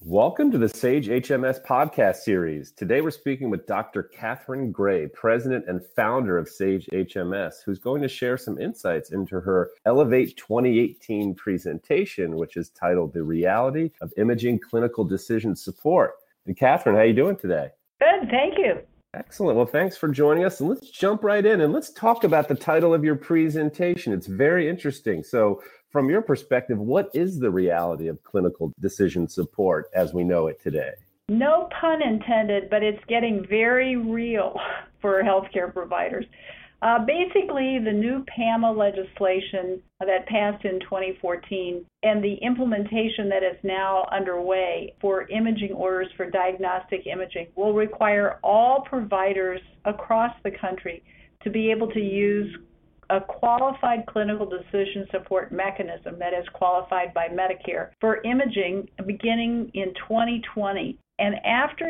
Welcome to the Sage HMS podcast series. Today we're speaking with Dr. Catherine Gray, president and founder of Sage HMS, who's going to share some insights into her Elevate 2018 presentation, which is titled The Reality of Imaging Clinical Decision Support. And Catherine, how are you doing today? Good, thank you. Excellent. Well, thanks for joining us. And let's jump right in and let's talk about the title of your presentation. It's very interesting. So from your perspective, what is the reality of clinical decision support as we know it today? No pun intended, but it's getting very real for healthcare providers. Basically, the new PAMA legislation that passed in 2014 and the implementation that is now underway for imaging orders for diagnostic imaging will require all providers across the country to be able to use a qualified clinical decision support mechanism that is qualified by Medicare for imaging beginning in 2020. And after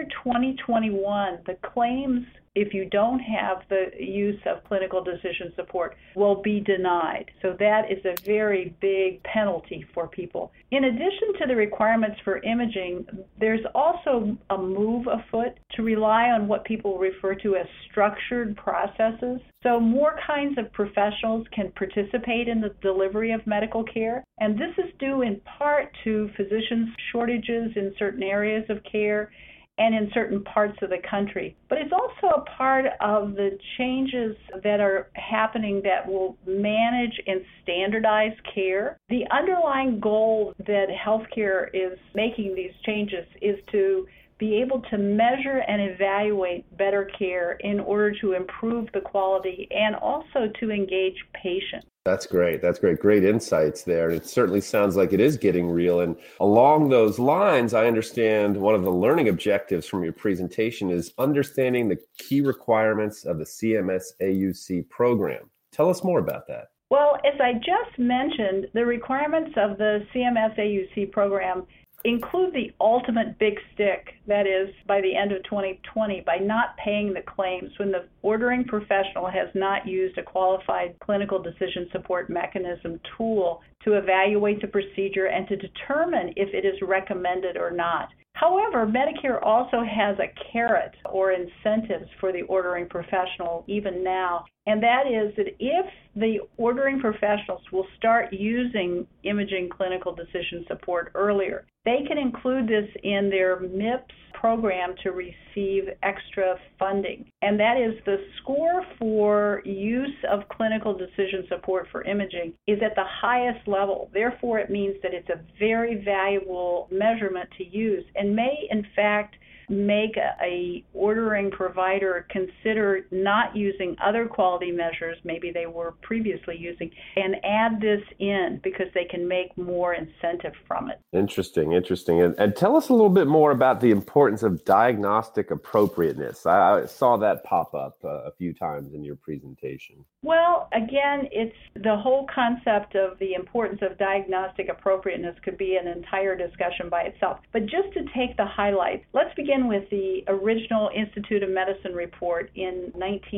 2021, the claims, if you don't have the use of clinical decision support, will be denied. So that is a very big penalty for people. In addition to the requirements for imaging, there's also a move afoot to rely on what people refer to as structured processes. So more kinds of professionals can participate in the delivery of medical care. And this is due in part to physicians' shortages in certain areas of care and in certain parts of the country. But it's also a part of the changes that are happening that will manage and standardize care. The underlying goal that healthcare is making these changes is to be able to measure and evaluate better care in order to improve the quality and also to engage patients. That's great. That's great. Great insights there. And it certainly sounds like it is getting real. And along those lines, I understand one of the learning objectives from your presentation is understanding the key requirements of the CMS AUC program. Tell us more about that. Well, as I just mentioned, the requirements of the CMS AUC program include the ultimate big stick, that is, by the end of 2020, by not paying the claims when the ordering professional has not used a qualified clinical decision support mechanism tool to evaluate the procedure and to determine if it is recommended or not. However, Medicare also has a carrot or incentives for the ordering professional even now, and that is that if the ordering professionals will start using imaging clinical decision support earlier, they can include this in their MIPS program to receive extra funding. And that is the score for use of clinical decision support for imaging is at the highest level. Therefore, it means that it's a very valuable measurement to use and may, in fact, make a ordering provider consider not using other quality measures maybe they were previously using and add this in because they can make more incentive from it. Interesting. And tell us a little bit more about the importance of diagnostic appropriateness. I saw that pop up a few times in your presentation. Well, again, it's the whole concept of the importance of diagnostic appropriateness could be an entire discussion by itself. But just to take the highlights, let's begin with the original Institute of Medicine report in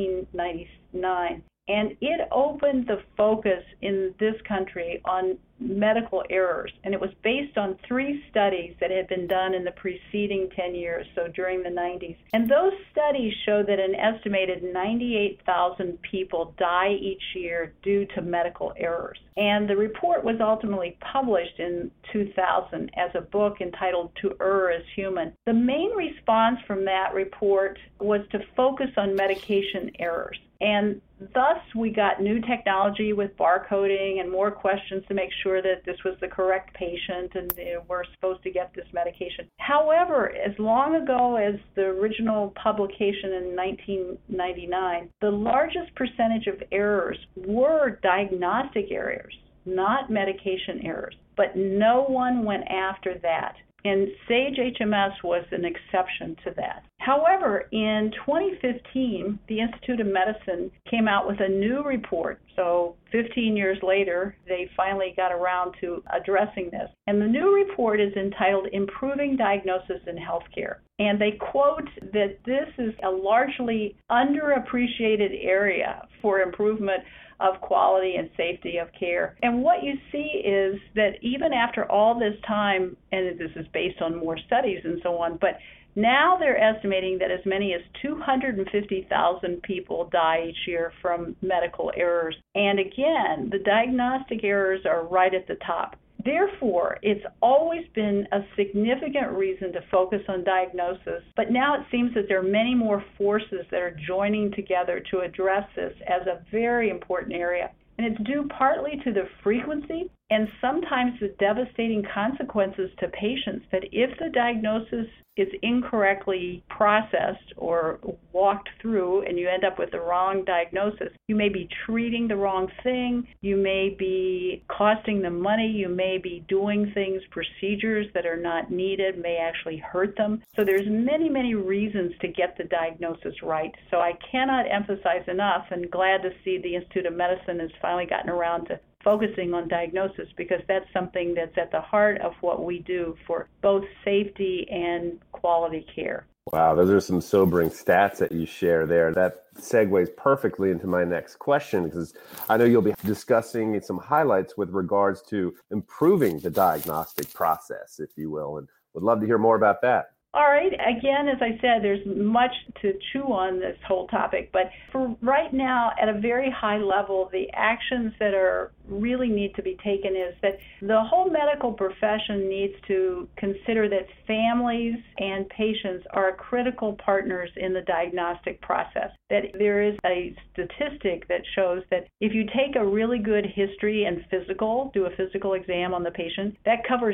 1999. And it opened the focus in this country on medical errors. And it was based on 3 studies that had been done in the preceding 10 years, so during the 90s. And those studies show that an estimated 98,000 people die each year due to medical errors. And the report was ultimately published in 2000 as a book entitled To Err is Human. The main response from that report was to focus on medication errors. And thus, we got new technology with barcoding and more questions to make sure that this was the correct patient and they were supposed to get this medication. However, as long ago as the original publication in 1999, the largest percentage of errors were diagnostic errors, not medication errors. But no one went after that. And Sage HMS was an exception to that. However, in 2015, the Institute of Medicine came out with a new report. So 15 years later, they finally got around to addressing this. And the new report is entitled Improving Diagnosis in Healthcare. And they quote that this is a largely underappreciated area for improvement of quality and safety of care. And what you see is that even after all this time, and this is based on more studies and so on, but now they're estimating that as many as 250,000 people die each year from medical errors. And again, the diagnostic errors are right at the top. Therefore, it's always been a significant reason to focus on diagnosis, but now it seems that there are many more forces that are joining together to address this as a very important area. And it's due partly to the frequency and sometimes the devastating consequences to patients that if the diagnosis is incorrectly processed or walked through and you end up with the wrong diagnosis, you may be treating the wrong thing, you may be costing them money, you may be doing things, procedures that are not needed, may actually hurt them. So there's many, many reasons to get the diagnosis right. So I cannot emphasize enough, and glad to see the Institute of Medicine has finally gotten around to focusing on diagnosis, because that's something that's at the heart of what we do for both safety and quality care. Wow, those are some sobering stats that you share there. That segues perfectly into my next question, because I know you'll be discussing some highlights with regards to improving the diagnostic process, if you will, and would love to hear more about that. All right. Again, as I said, there's much to chew on this whole topic, but for right now, at a very high level, the actions that are really need to be taken is that the whole medical profession needs to consider that families and patients are critical partners in the diagnostic process. That there is a statistic that shows that if you take a really good history and do a physical exam on the patient, that covers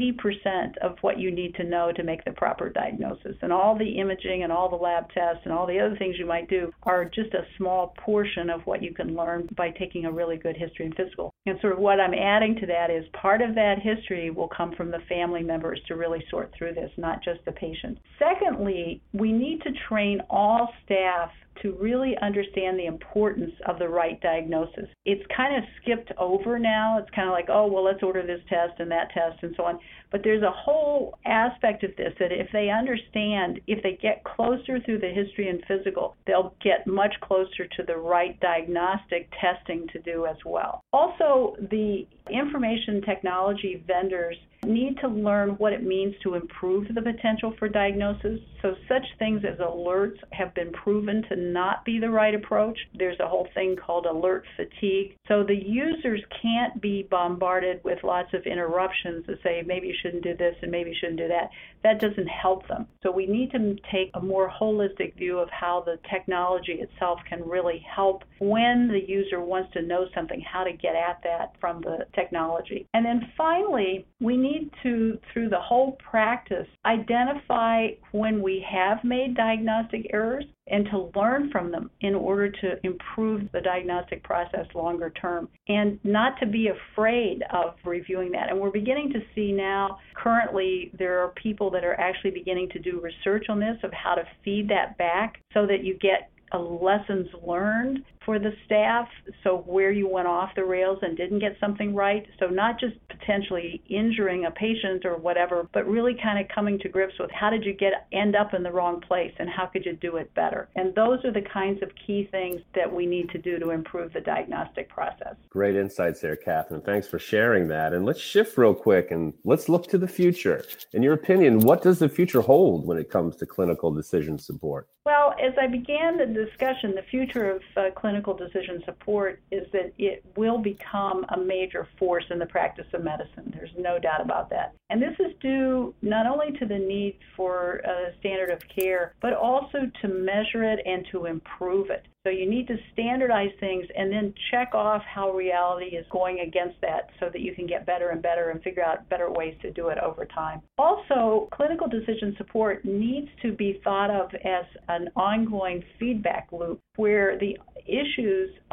80% of what you need to know to make the proper diagnosis. And all the imaging and all the lab tests and all the other things you might do are just a small portion of what you can learn by taking a really good history and physical. And sort of what I'm adding to that is part of that history will come from the family members to really sort through this, not just the patient. Secondly, we need to train all staff to really understand the importance of the right diagnosis. It's kind of skipped over now. It's kind of like, oh, well, let's order this test and that test and so on. But there's a whole aspect of this that if they understand, if they get closer through the history and physical, they'll get much closer to the right diagnostic testing to do as well. Also, the information technology vendors need to learn what it means to improve the potential for diagnosis. So such things as alerts have been proven to not be the right approach. There's a whole thing called alert fatigue. So the users can't be bombarded with lots of interruptions to say, maybe you shouldn't do this and maybe you shouldn't do that. That doesn't help them. So we need to take a more holistic view of how the technology itself can really help when the user wants to know something, how to get at that from the technology. And then finally, we need to, through the whole practice, identify when we have made diagnostic errors and to learn from them in order to improve the diagnostic process longer term, and not to be afraid of reviewing that. And we're beginning to see now, currently, there are people that are actually beginning to do research on this of how to feed that back so that you get lessons learned for the staff, so where you went off the rails and didn't get something right. So not just potentially injuring a patient or whatever, but really kind of coming to grips with how did you end up in the wrong place and how could you do it better. And those are the kinds of key things that we need to do to improve the diagnostic process. Great insights there, Catherine. Thanks for sharing that. And let's shift real quick and let's look to the future. In your opinion, what does the future hold when it comes to clinical decision support? Well, as I began the discussion, the future of clinical decision support is that it will become a major force in the practice of medicine. There's no doubt about that. And this is due not only to the need for a standard of care, but also to measure it and to improve it. So you need to standardize things and then check off how reality is going against that so that you can get better and better and figure out better ways to do it over time. Also, clinical decision support needs to be thought of as an ongoing feedback loop where the issues are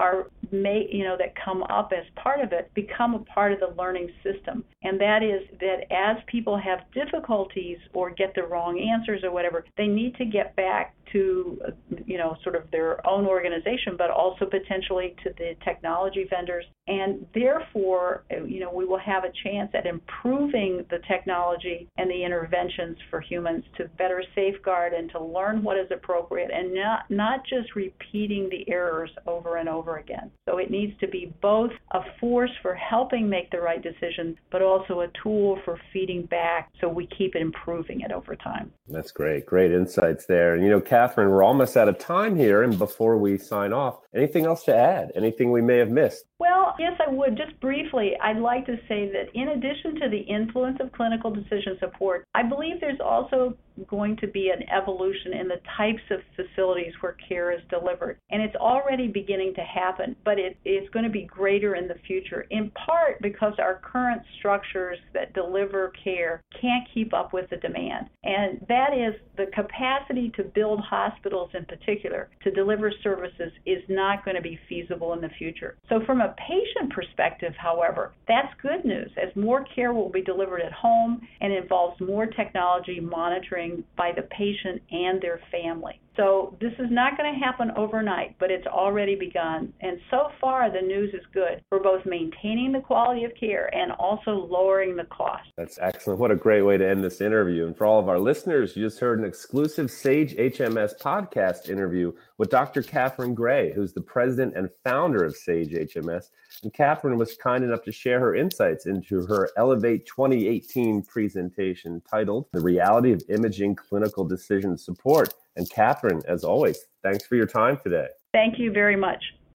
that come up as part of it become a part of the learning system. And that is that as people have difficulties or get the wrong answers or whatever, they need to get back to, sort of their own organization, but also potentially to the technology vendors. And therefore, we will have a chance at improving the technology and the interventions for humans to better safeguard and to learn what is appropriate and not just repeating the errors over and over again. So it needs to be both a force for helping make the right decision, but also a tool for feeding back so we keep improving it over time. That's great. Great insights there. And, Catherine, we're almost out of time here. And before we sign off, anything else to add? Anything we may have missed? Well, yes, I would. Just briefly, I'd like to say that in addition to the influence of clinical decision support, I believe there's also going to be an evolution in the types of facilities where care is delivered. And it's already beginning to happen, but it's going to be greater in the future, in part because our current structures that deliver care can't keep up with the demand. And that is the capacity to build hospitals in particular to deliver services is not going to be feasible in the future. So from a patient perspective, however, that's good news, as more care will be delivered at home and involves more technology monitoring by the patient and their family. So this is not going to happen overnight, but it's already begun. And so far, the news is good for both maintaining the quality of care and also lowering the cost. That's excellent. What a great way to end this interview. And for all of our listeners, you just heard an exclusive Sage HMS podcast interview with Dr. Catherine Gray, who's the president and founder of Sage HMS. And Catherine was kind enough to share her insights into her Elevate 2018 presentation titled The Reality of Imaging Clinical Decision Support. And Catherine, as always, thanks for your time today. Thank you very much.